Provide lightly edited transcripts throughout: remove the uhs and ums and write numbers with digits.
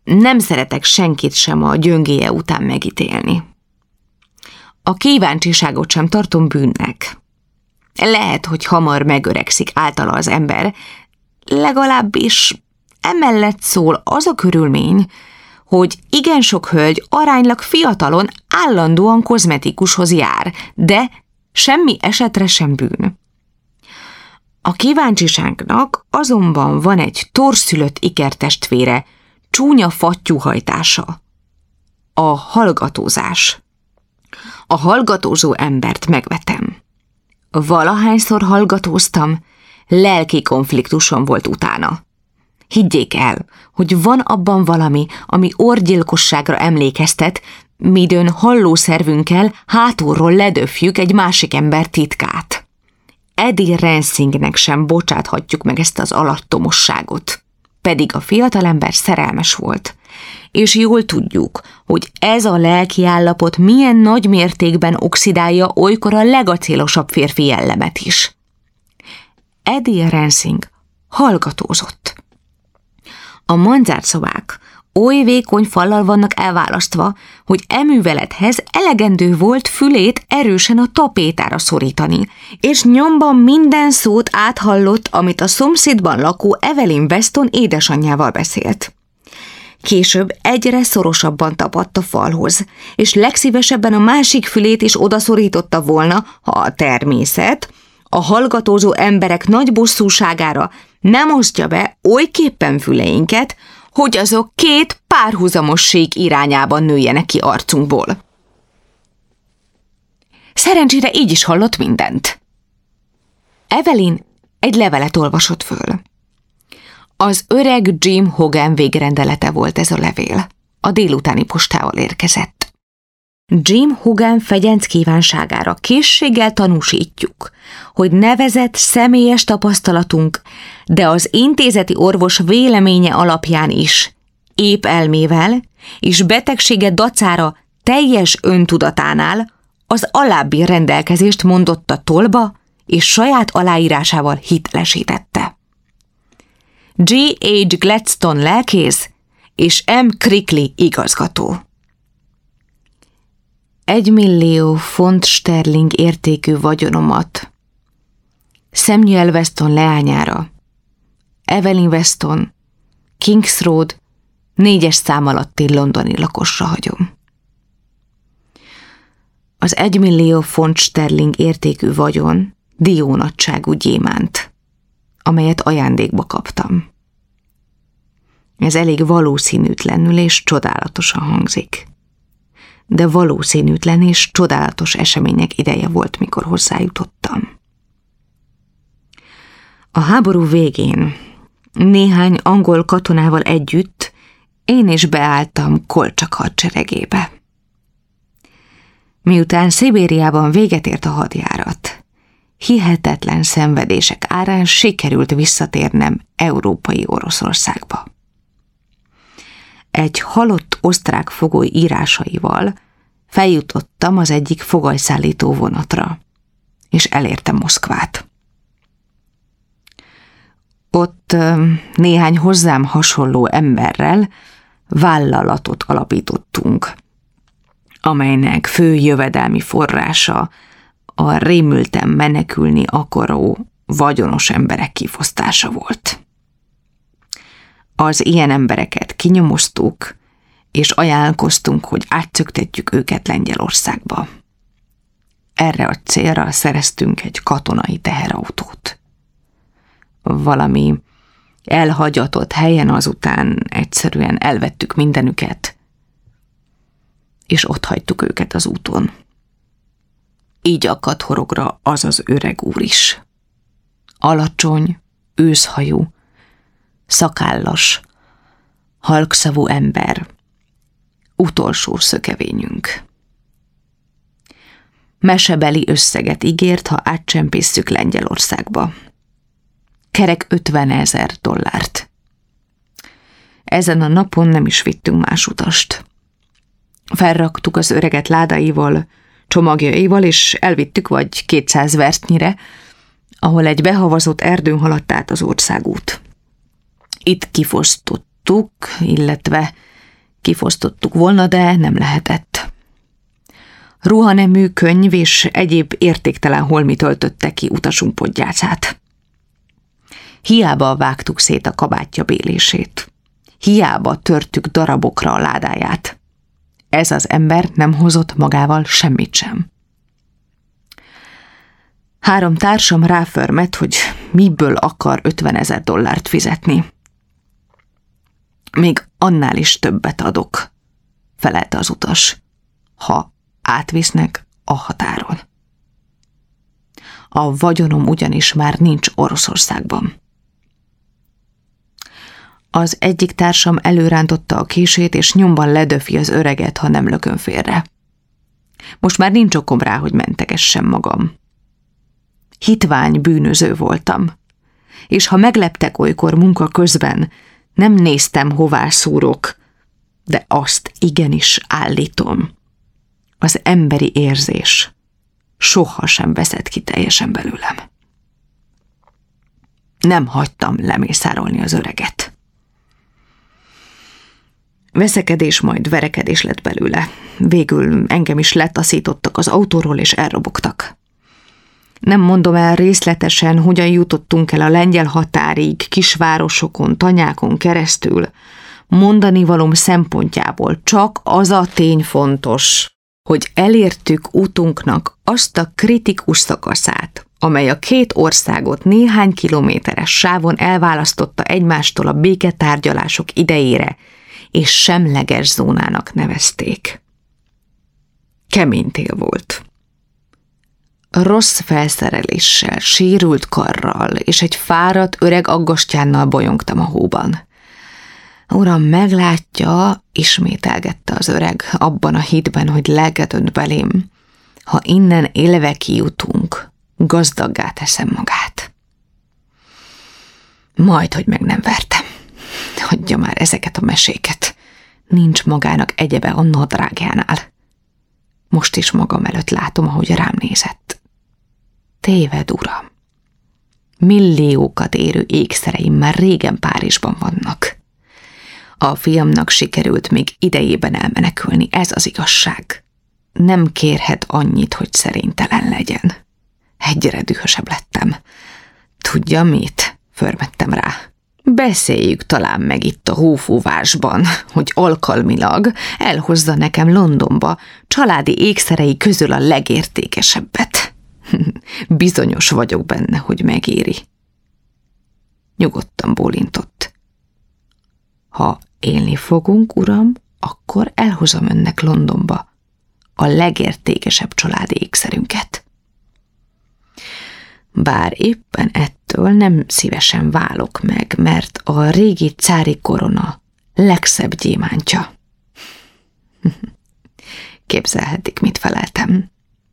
nem szeretek senkit sem a gyöngéje után megítélni. A kíváncsiságot sem tartom bűnnek. Lehet, hogy hamar megöregszik általa az ember, legalábbis emellett szól az a körülmény, hogy igen sok hölgy aránylag fiatalon állandóan kozmetikushoz jár, de semmi esetre sem bűn. A kíváncsiságnak azonban van egy torszülött ikertestvére, csúnya fattyúhajtása. A hallgatózás. A hallgatózó embert megvetem. Valahányszor hallgatóztam, lelki konfliktusom volt utána. Higgyék el, hogy van abban valami, ami orrgyilkosságra emlékeztet, midőn hallószervünkkel hátulról ledöfjük egy másik ember titkát. Eddie Rensingnek sem bocsáthatjuk meg ezt az alattomosságot, pedig a fiatalember szerelmes volt, és jól tudjuk, hogy ez a lelkiállapot milyen nagy mértékben oxidálja olykor a legacélosabb férfi jellemet is. Eddie Rensing hallgatózott. A manzárszobák oly vékony fallal vannak elválasztva, hogy művelethez elegendő volt fülét erősen a tapétára szorítani, és nyomban minden szót áthallott, amit a szomszédban lakó Evelyn Weston édesanyjával beszélt. Később egyre szorosabban tapadt a falhoz, és legszívesebben a másik fülét is odaszorította volna, ha a természet a hallgatózó emberek nagy bosszúságára nem osztja be olyképpen füleinket, hogy azok két párhuzamosség irányában nőjenek ki arcunkból. Szerencsére így is hallott mindent. Evelyn egy levelet olvasott föl. Az öreg Jim Hogan végrendelete volt ez a levél. A délutáni postával érkezett. Jim Hogan fegyenc kívánságára készséggel tanúsítjuk, hogy nevezett személyes tapasztalatunk, de az intézeti orvos véleménye alapján is, épp elmével és betegsége dacára teljes öntudatánál az alábbi rendelkezést mondotta tolba, és saját aláírásával hitelesítette. G.H. Gladstone lelkész és M. Crickley igazgató. 1 millió font sterling értékű vagyonomat Samuel Weston leányára, Evelyn Weston, Kings Road, 4-es szám alatti londoni lakosra hagyom. Az 1 millió font sterling értékű vagyon diónagyságú gyémánt, amelyet ajándékba kaptam. Ez elég valószínűtlenül és csodálatosan hangzik. De valószínűtlen és csodálatos események ideje volt, mikor hozzájutottam. A háború végén néhány angol katonával együtt én is beálltam Kolcsak hadseregébe. Miután Szibériában véget ért a hadjárat, hihetetlen szenvedések árán sikerült visszatérnem európai Oroszországba. Egy halott osztrák fogoly írásaival feljutottam az egyik fogolyszállító vonatra, és elértem Moszkvát. Ott néhány hozzám hasonló emberrel vállalatot alapítottunk, amelynek fő jövedelmi forrása a rémülten menekülni akaró vagyonos emberek kifosztása volt. Az ilyen embereket kinyomoztuk, és ajánlkoztunk, hogy átszöktetjük őket Lengyelországba. Erre a célra szereztünk egy katonai teherautót. Valami elhagyatott helyen azután egyszerűen elvettük mindenüket, és ott hagytuk őket az úton. Így akadt horogra az az öreg úr is. Alacsony, őszhajú, szakállas, halkszavú ember, utolsó szökevényünk. Mesebeli összeget ígért, ha átcsempészük Lengyelországba. Kerek $50,000. Ezen a napon nem is vittünk más utast. Felraktuk az öreget ládaival, csomagjaival, és elvittük vagy 200 verstnyire, ahol egy behavazott erdőn haladt át az országút. Itt kifosztottuk, illetve Kifosztottuk volna, de nem lehetett. Ruhanemű, könyv és egyéb értéktelen holmi töltötte ki utasunk podgyászát. Hiába vágtuk szét a kabátja bélését. Hiába törtük darabokra a ládáját. Ez az ember nem hozott magával semmit sem. 3 társam ráförmet, hogy miből akar $50,000 fizetni. Még annál is többet adok, felelte az utas, ha átvisznek a határon. A vagyonom ugyanis már nincs Oroszországban. Az egyik társam előrántotta a kését, és nyomban ledöfi az öreget, ha nem lököm félre. Most már nincs okom rá, hogy mentegessem magam. Hitvány bűnöző voltam, és ha megleptek olykor munka közben, nem néztem, hová szúrok, de azt igenis állítom. Az emberi érzés sohasem veszett ki teljesen belőlem. Nem hagytam lemészárolni az öreget. Veszekedés, majd verekedés lett belőle. Végül engem is letaszítottak az autóról, és elrobogtak. Nem mondom el részletesen, hogyan jutottunk el a lengyel határig, kisvárosokon, tanyákon keresztül. Mondanivalóm szempontjából csak az a tény fontos, hogy elértük útunknak azt a kritikus szakaszát, amely a 2 országot néhány kilométeres sávon elválasztotta egymástól a béketárgyalások idejére, és semleges zónának nevezték. Kemény tél volt. Rossz felszereléssel, sérült karral és egy fáradt öreg aggastyánnal bolyongtam a hóban. Uram, meglátja, ismételgette az öreg abban a hitben, hogy lelket önt belém. Ha innen élve kijutunk, gazdaggá teszem magát. Majd, hogy meg nem vertem. Hagyja már ezeket a meséket. Nincs magának egyebe a nadrágjánál. Most is magam előtt látom, ahogy rám nézett. Téved, uram. Milliókat érő ékszereim már régen Párizsban vannak. A fiamnak sikerült még idejében elmenekülni, ez az igazság. Nem kérhet annyit, hogy szerénytelen legyen. Egyre dühösebb lettem. Tudja mit? Förmettem rá. Beszéljük talán meg itt a hófúvásban, hogy alkalmilag elhozza nekem Londonba családi ékszerei közül a legértékesebbet. Bizonyos vagyok benne, hogy megéri. Nyugodtan bólintott. Ha élni fogunk, uram, akkor elhozom önnek Londonba a legértékesebb családi ékszerünket. Bár éppen ettől nem szívesen válok meg, mert a régi cári korona legszebb gyémántja. Képzelhetik, mit feleltem.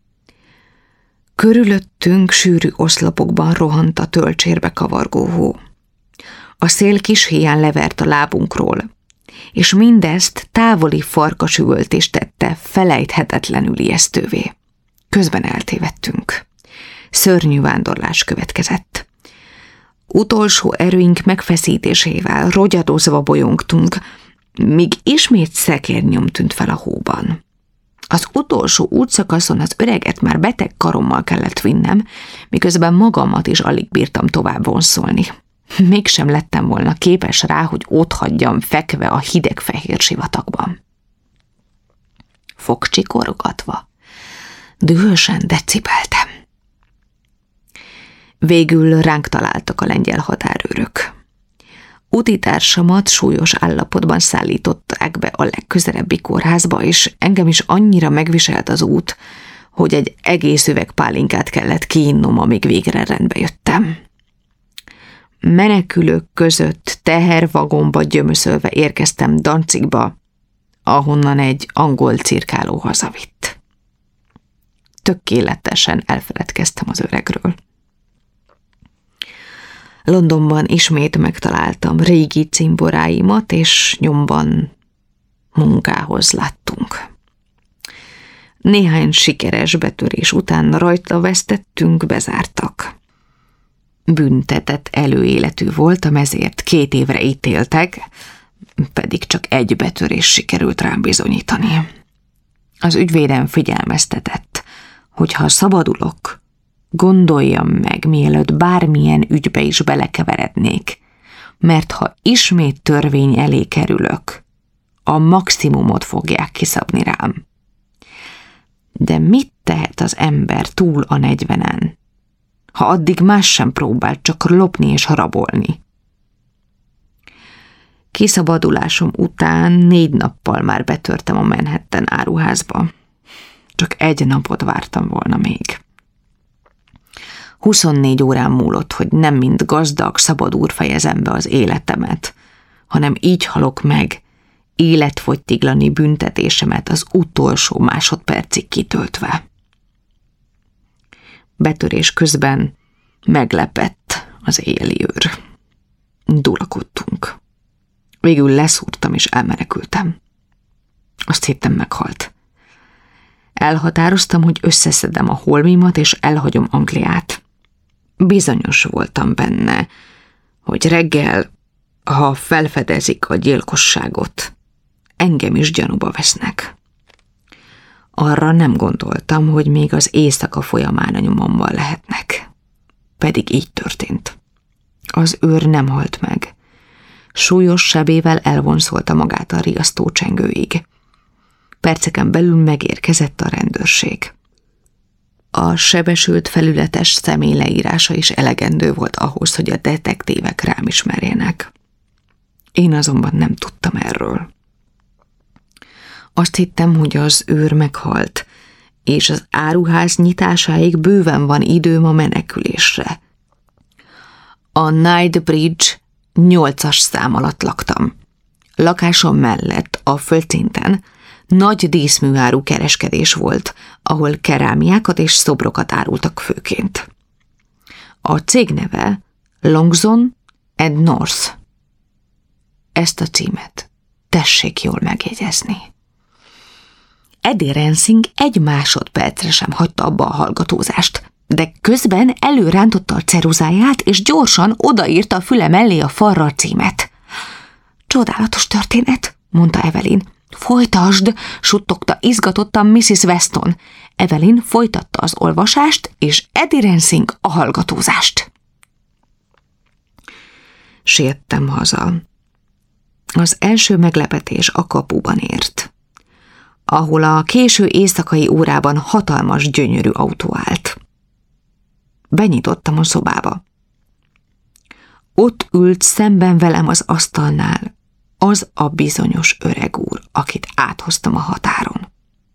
Körülöttünk sűrű oszlopokban rohant a tölcsérbe kavargó hó. A szél kis héján levert a lábunkról, és mindezt távoli farkasüvöltés tette felejthetetlenül ijesztővé. Közben eltévedtünk. Szörnyű vándorlás következett. Utolsó erőink megfeszítésével rogyadozva bolyongtunk, míg ismét szekérnyom tűnt fel a hóban. Az utolsó útszakaszon az öreget már beteg karommal kellett vinnem, miközben magamat is alig bírtam tovább vonszolni. Mégsem lettem volna képes rá, hogy otthagyjam fekve a hideg fehér sivatagban. Fogcsikorgatva, dühösen decibeltem. Végül ránk találtak a lengyel határőrök. Utitársamat súlyos állapotban szállították be a legközelebbi kórházba, és engem is annyira megviselt az út, hogy egy egész üveg pálinkát kellett kiinnom, amíg végre rendbe jöttem. Menekülők között tehervagomba gyömöszölve érkeztem Danzigba, ahonnan egy angol cirkáló hazavitt. Tökéletesen elfeledkeztem az öregről. Londonban ismét megtaláltam régi cimboráimat, és nyomban munkához láttunk. Néhány sikeres betörés után rajta vesztettünk, bezártak. Büntetett előéletű voltam, ezért 2 évre ítéltek, pedig csak egy betörés sikerült rám bizonyítani. Az ügyvédem figyelmeztetett, hogy ha szabadulok, gondoljam meg, mielőtt bármilyen ügybe is belekeverednék, mert ha ismét törvény elé kerülök, a maximumot fogják kiszabni rám. De mit tehet az ember túl a 40-en, ha addig más sem próbál, csak lopni és harabolni? Kiszabadulásom után 4 nappal már betörtem a Manhattan áruházba. Csak 1 napot vártam volna még. 24 órán múlott, hogy nem mint gazdag, szabad úr fejezem be az életemet, hanem így halok meg, életfogytiglani büntetésemet az utolsó másodpercig kitöltve. Betörés közben meglepett az éjjeli őr. Dulakodtunk. Végül leszúrtam és elmenekültem. Azt hittem, meghalt. Elhatároztam, hogy összeszedem a holmimat és elhagyom Angliát. Bizonyos voltam benne, hogy reggel, ha felfedezik a gyilkosságot, engem is gyanúba vesznek. Arra nem gondoltam, hogy még az éjszaka folyamán a nyomomban lehetnek. Pedig így történt. Az őr nem halt meg. Súlyos sebével elvonszolta magát a riasztócsengőig. Perceken belül megérkezett a rendőrség. A sebesült felületes személy leírása is elegendő volt ahhoz, hogy a detektívek rám ismerjenek. Én azonban nem tudtam erről. Azt hittem, hogy az őr meghalt, és az áruház nyitásáig bőven van időm a menekülésre. A Knightsbridge 8-as szám alatt laktam. Lakásom mellett a földszinten nagy díszműáru kereskedés volt, ahol kerámiákat és szobrokat árultak főként. A cég neve Longzon and North. Ezt a címet tessék jól megjegyezni. Eddie Rensing 1 másodpercre sem hagyta abba a hallgatózást, de közben előrántotta a ceruzáját, és gyorsan odaírta a füle mellé a falra a címet. Csodálatos történet, mondta Evelyn. Folytasd, suttogta izgatottan Mrs. Weston. Evelyn folytatta az olvasást, és Eddie Rensing a hallgatózást. Siettem haza. Az első meglepetés a kapuban ért, ahol a késő éjszakai órában hatalmas, gyönyörű autó állt. Benyitottam a szobába. Ott ült szemben velem az asztalnál az a bizonyos öreg úr, akit áthoztam a határon.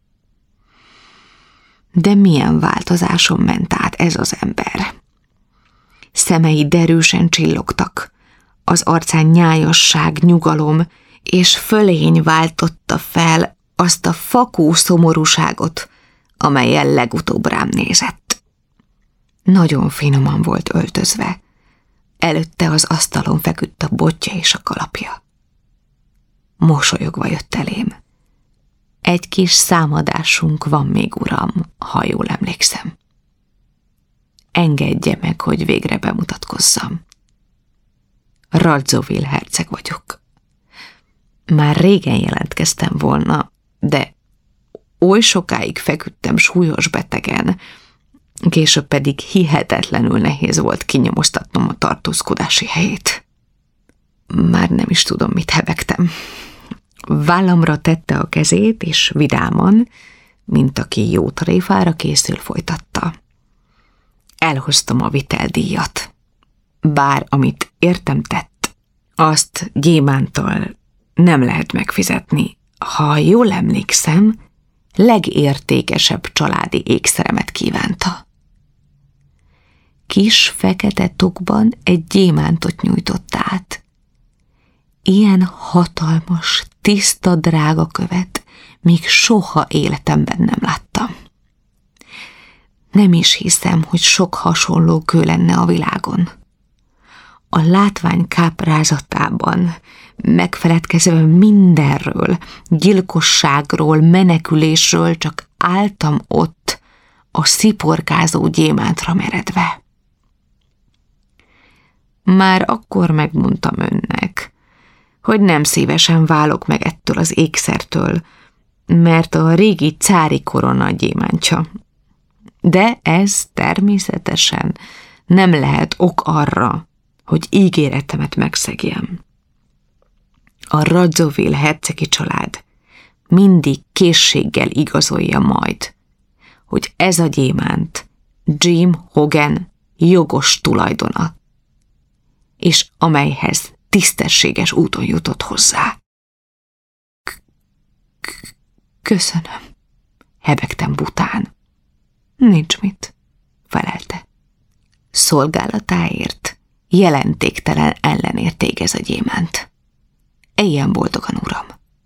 De milyen változáson ment át ez az ember? Szemei derűsen csillogtak, az arcán nyájasság, nyugalom és fölény váltotta fel azt a fakó szomorúságot, amellyel legutóbb rám nézett. Nagyon finoman volt öltözve. Előtte az asztalon feküdt a botja és a kalapja. Mosolyogva jött elém. Egy kis számadásunk van még, uram, ha jól emlékszem. Engedje meg, hogy végre bemutatkozzam. Radziwill herceg vagyok. Már régen jelentkeztem volna, de oly sokáig feküdtem súlyos betegen, később pedig hihetetlenül nehéz volt kinyomoztatnom a tartózkodási helyét. Már nem is tudom, mit hebegtem. Vállamra tette a kezét, és vidáman, mint aki jó tréfára készül, folytatta. Elhoztam a viteldíjat. Bár amit értem tett, azt gyémánttal nem lehet megfizetni. Ha jól emlékszem, legértékesebb családi ékszeremet kívánta. Kis fekete tokban egy gyémántot nyújtott át. Ilyen hatalmas, tiszta drága követ még soha életemben nem láttam. Nem is hiszem, hogy sok hasonló kő lenne a világon. A látvány káprázatában, megfeledkezve mindenről, gyilkosságról, menekülésről, csak álltam ott, a sziporkázó gyémántra meredve. Már akkor megmondtam önnek, hogy nem szívesen válok meg ettől az ékszertől, mert a régi cári korona gyémántja. De ez természetesen nem lehet ok arra, hogy ígéretemet megszegjem. A Radziwill hercegi család mindig készséggel igazolja majd, hogy ez a gyémánt Jim Hogan jogos tulajdona, és amelyhez tisztességes úton jutott hozzá. Köszönöm, hebegtem bután. Nincs mit, felelte. Szolgálatáért jelentéktelen ellenérték ez a gyémánt. Éljen boldogan, uram.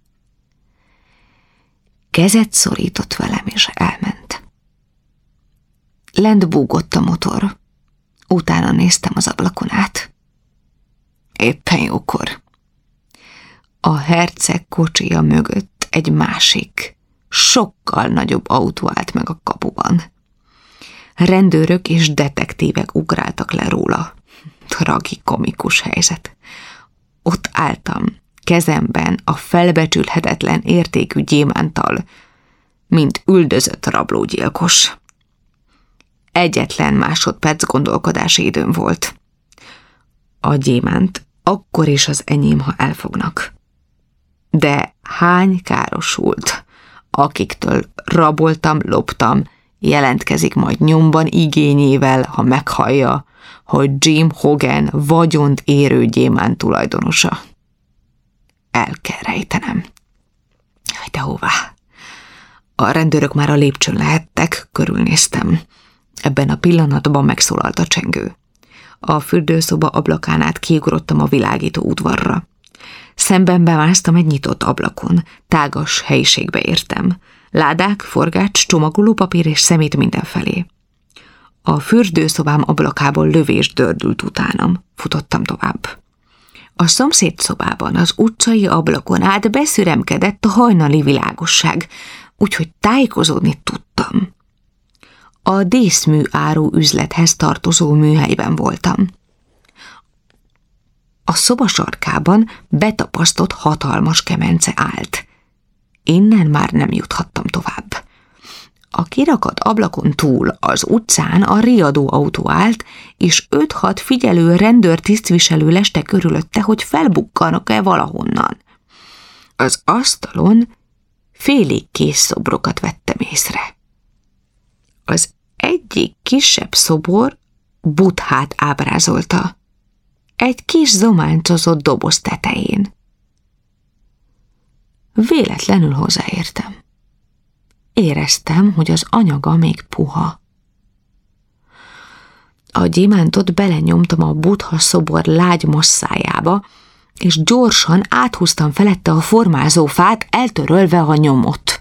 Kezet szorított velem, és elment. Lent búgott a motor. Utána néztem az ablakon át. Éppen jókor. A herceg kocsija mögött egy másik, sokkal nagyobb autó állt meg a kapuban. Rendőrök és detektívek ugráltak le róla. Tragikomikus helyzet. Ott álltam, kezemben a felbecsülhetetlen értékű gyémánttal, mint üldözött rablógyilkos. Egyetlen másodperc gondolkodási időm volt. A gyémánt akkor is az enyém, ha elfognak. De hány károsult, akiktől raboltam, loptam, jelentkezik majd nyomban igényével, ha meghallja, hogy Jim Hogan vagyont érő gyémánt tulajdonosa. El kell rejtenem. Jaj, de hová? A rendőrök már a lépcsőn lehettek, körülnéztem. Ebben a pillanatban megszólalt a csengő. A fürdőszoba ablakán át kiugrottam a világító udvarra. Szemben bemásztam egy nyitott ablakon, tágas helyiségbe értem. Ládák, forgács, csomagolópapír és szemét mindenfelé. A fürdőszobám ablakából lövés dördült utánam. Futottam tovább. A szomszéd szobában, az utcai ablakon át beszüremkedett a hajnali világosság, úgyhogy tájékozódni tudtam. A díszmű áru üzlethez tartozó műhelyben voltam. A szoba sarkában betapasztott hatalmas kemence állt. Innen már nem juthattam tovább. A kirakadt ablakon túl az utcán a riadó autó állt, és 5-6 figyelő rendőr tisztviselő leste körülötte, hogy felbukkanok-e valahonnan. Az asztalon félig kész szobrokat vettem észre. Az egyik kisebb szobor Buddhát ábrázolta, egy kis zománcozott doboz tetején. Véletlenül hozzáértem. Éreztem, hogy az anyaga még puha. A gyémántot belenyomtam a Buddha szobor lágy mosszájába, és gyorsan áthúztam felette a formázófát, eltörölve a nyomot.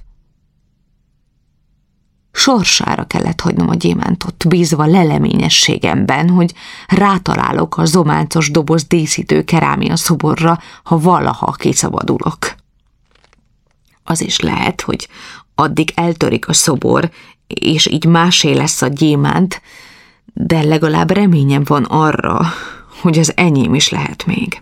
Sorsára kellett hagynom a gyémántot, bízva leleményességemben, hogy rátalálok a zománcos doboz díszítő kerámia szoborra, ha valaha kiszabadulok. Az is lehet, hogy addig eltörik a szobor, és így másé lesz a gyémánt, de legalább reményem van arra, hogy az enyém is lehet még.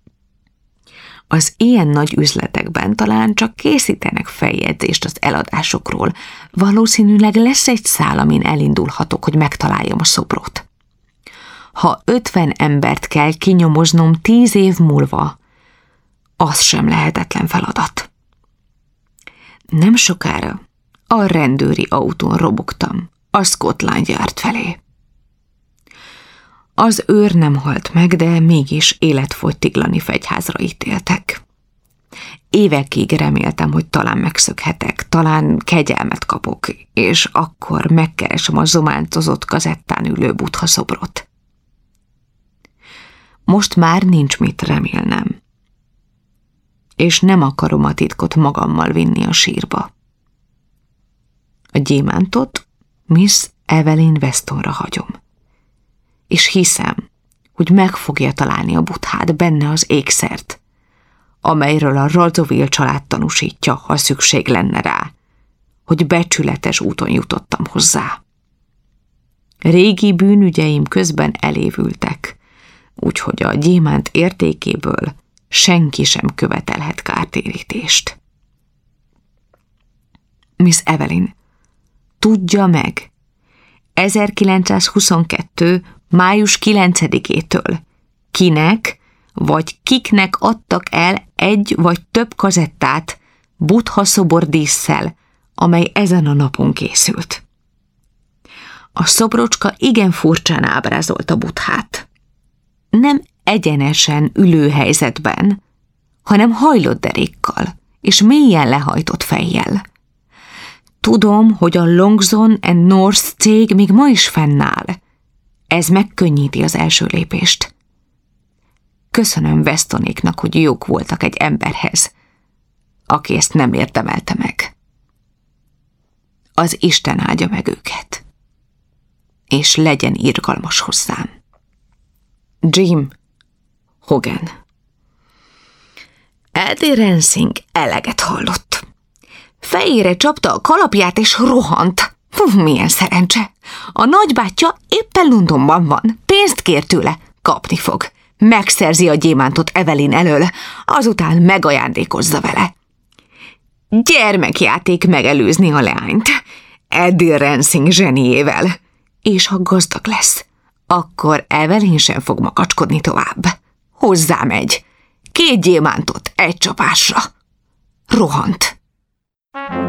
Az ilyen nagy üzletekben talán csak készítenek feljegyzést az eladásokról. Valószínűleg lesz egy szál, amin elindulhatok, hogy megtaláljam a szobrot. Ha 50 embert kell kinyomoznom 10 év múlva, az sem lehetetlen feladat. Nem sokára a rendőri autón robogtam a Scotland Yard felé. Az őr nem halt meg, de mégis életfogytiglani fegyházra ítéltek. Évekig reméltem, hogy talán megszökhetek, talán kegyelmet kapok, és akkor megkeresem a zománcozott kazettán ülő Buddha szobrot. Most már nincs mit remélnem, és nem akarom a titkot magammal vinni a sírba. A gyémántot Miss Evelyn Westonra hagyom, és hiszem, hogy meg fogja találni a Buddhát, benne az ékszert, amelyről a Radziwill család tanúsítja, ha szükség lenne rá, hogy becsületes úton jutottam hozzá. Régi bűnügyeim közben elévültek, úgyhogy a gyémánt értékéből senki sem követelhet kártérítést. Miss Evelyn, tudja meg, 1922. május 9-től kinek vagy kiknek adtak el egy vagy több kazettát Buddha szobordísszel, amely ezen a napon készült. A szobrocska igen furcsán ábrázolta Buddhát. Nem egyenesen ülő helyzetben, hanem hajlott derékkal és mélyen lehajtott fejjel. Tudom, hogy a Longzon & North cég még ma is fennáll. Ez megkönnyíti az első lépést. Köszönöm Westonéknak, hogy jók voltak egy emberhez, aki ezt nem érdemelte meg. Az Isten áldja meg őket, és legyen irgalmas hozzám. Jim Hogan. Eddie Rensing eleget hallott. Fejére csapta a kalapját és rohant. Milyen szerencse! A nagybátyja éppen Londonban van, pénzt kér tőle, kapni fog. Megszerzi a gyémántot Evelyn elől, azután megajándékozza vele. Gyermekjáték megelőzni a leányt, Eddie Rensing zseniével. És ha gazdag lesz, akkor Evelyn sem fog makacskodni tovább. Hozzámegy. 2 gyémántot egy csapásra. Rohant.